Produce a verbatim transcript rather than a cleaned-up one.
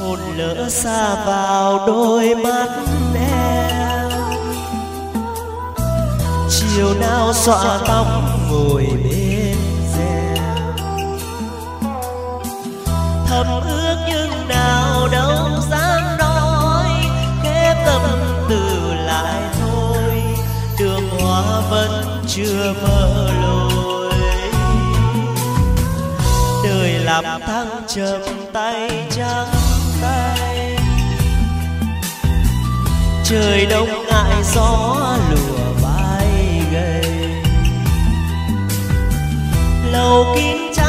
hồn lỡ xa vào đôi mắt em. Chiều nào xõa tóc ngồi bên rèm, thầm ước nhưng nào đâu dám nói, khép tâm tư lại thôi, đường hoa vẫn chưa mở lối. Đời làm thăng trầm tay trắng tay, trời đông ngại gió lùa vai gầy, lầu kín